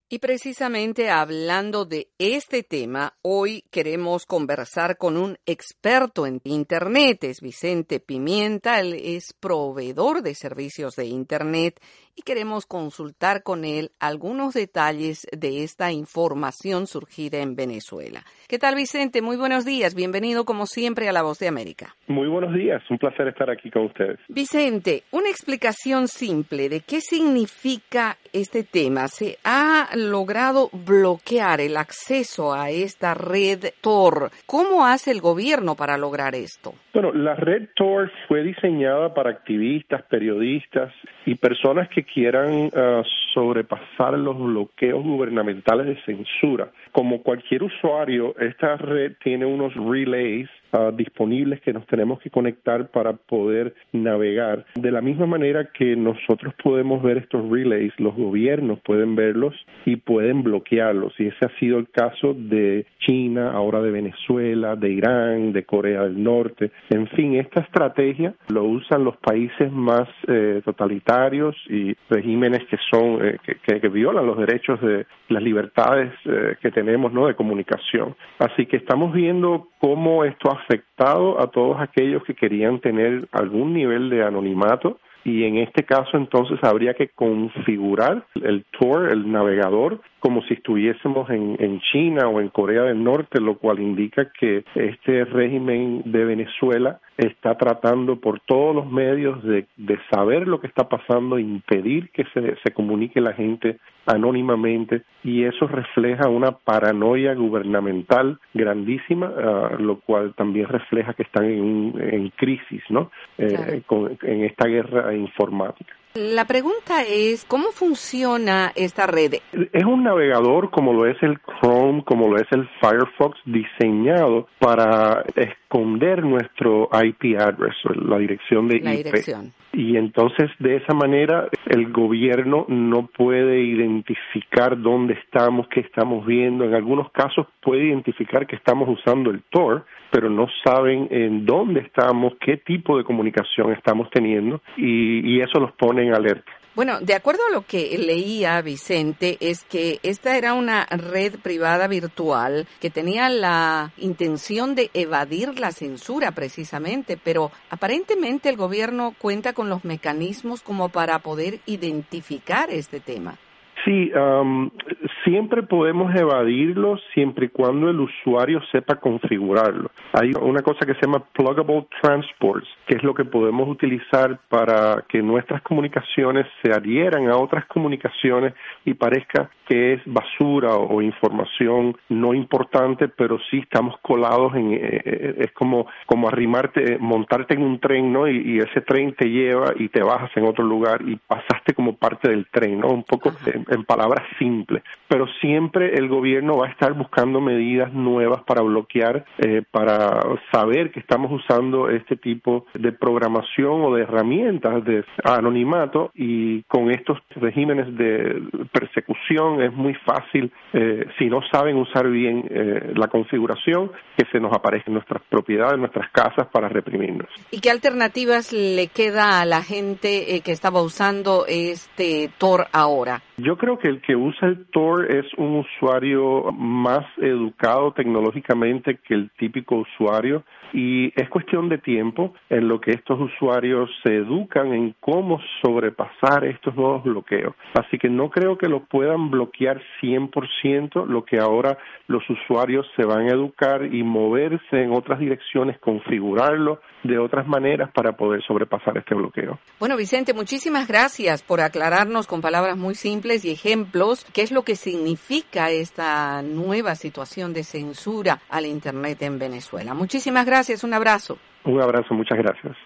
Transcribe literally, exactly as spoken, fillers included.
Y precisamente hablando de este tema, hoy queremos conversar con un experto en Internet. Es Vicente Pimienta, él es proveedor de servicios de Internet y queremos consultar con él algunos detalles de esta información surgida en Venezuela. ¿Qué tal, Vicente? Muy buenos días. Bienvenido, como siempre, a La Voz de América. Muy buenos días. Un placer estar aquí con ustedes. Vicente, una explicación simple de qué significa este tema. ¿Se ha logrado bloquear el acceso a esta red Tor? ¿Cómo hace el gobierno para lograr esto? Bueno, la red Tor fue diseñada para activistas, periodistas y personas que quieran uh, sobrepasar los bloqueos gubernamentales de censura. Como cualquier usuario, esta red tiene unos relays Uh, disponibles que nos tenemos que conectar para poder navegar. De la misma manera que nosotros podemos ver estos relays, los gobiernos pueden verlos y pueden bloquearlos. Y ese ha sido el caso de China, ahora de Venezuela, de Irán, de Corea del Norte. En fin, esta estrategia lo usan los países más eh, totalitarios y regímenes que son eh, que, que, que violan los derechos de las libertades eh, que tenemos, ¿no?, de comunicación. Así que estamos viendo cómo esto ha afectado a todos aquellos que querían tener algún nivel de anonimato, y en este caso entonces habría que configurar el Tor, el navegador, como si estuviésemos en, en China o en Corea del Norte, lo cual indica que este régimen de Venezuela está tratando por todos los medios de, de saber lo que está pasando, impedir que se, se comunique la gente anónimamente, y eso refleja una paranoia gubernamental grandísima, uh, lo cual también refleja que están en, en crisis, ¿no? Eh, claro. con, en esta guerra informática. La pregunta es, ¿cómo funciona esta red? Es un navegador como lo es el Chrome, como lo es el Firefox, diseñado para esconder nuestro I P address, la dirección de la I P. Dirección. Y entonces, de esa manera, el gobierno no puede identificar dónde estamos, qué estamos viendo. En algunos casos puede identificar que estamos usando el Tor, pero no saben en dónde estamos, qué tipo de comunicación estamos teniendo, y, y eso los pone en alerta. Bueno, de acuerdo a lo que leía, Vicente, es que esta era una red privada virtual que tenía la intención de evadir la censura precisamente, pero aparentemente el gobierno cuenta con los mecanismos como para poder identificar este tema. Sí, um, siempre podemos evadirlo siempre y cuando el usuario sepa configurarlo. Hay una cosa que se llama Pluggable Transports, que es lo que podemos utilizar para que nuestras comunicaciones se adhieran a otras comunicaciones y parezca que es basura o información no importante, pero sí estamos colados en, eh, es como, como arrimarte, montarte en un tren, ¿no? Y, y ese tren te lleva y te bajas en otro lugar y pasaste como parte del tren, ¿no? Un poco en, en palabras simples. Pero siempre el gobierno va a estar buscando medidas nuevas para bloquear, eh, para saber que estamos usando este tipo de programación o de herramientas de anonimato, y con estos regímenes de persecución es muy fácil, eh, si no saben usar bien eh, la configuración, que se nos aparezcan nuestras propiedades, nuestras casas, para reprimirnos. ¿Y qué alternativas le queda a la gente eh, que estaba usando este Tor ahora? Yo creo que el que usa el Tor es un usuario más educado tecnológicamente que el típico usuario, y es cuestión de tiempo en lo que estos usuarios se educan en cómo sobrepasar estos nuevos bloqueos. Así que no creo que lo puedan bloquear cien por ciento, lo que ahora los usuarios se van a educar y moverse en otras direcciones, configurarlo de otras maneras para poder sobrepasar este bloqueo. Bueno, Vicente, muchísimas gracias por aclararnos con palabras muy simples y ejemplos qué es lo que significa esta nueva situación de censura al Internet en Venezuela. Muchísimas gracias, un abrazo. Un abrazo, muchas gracias.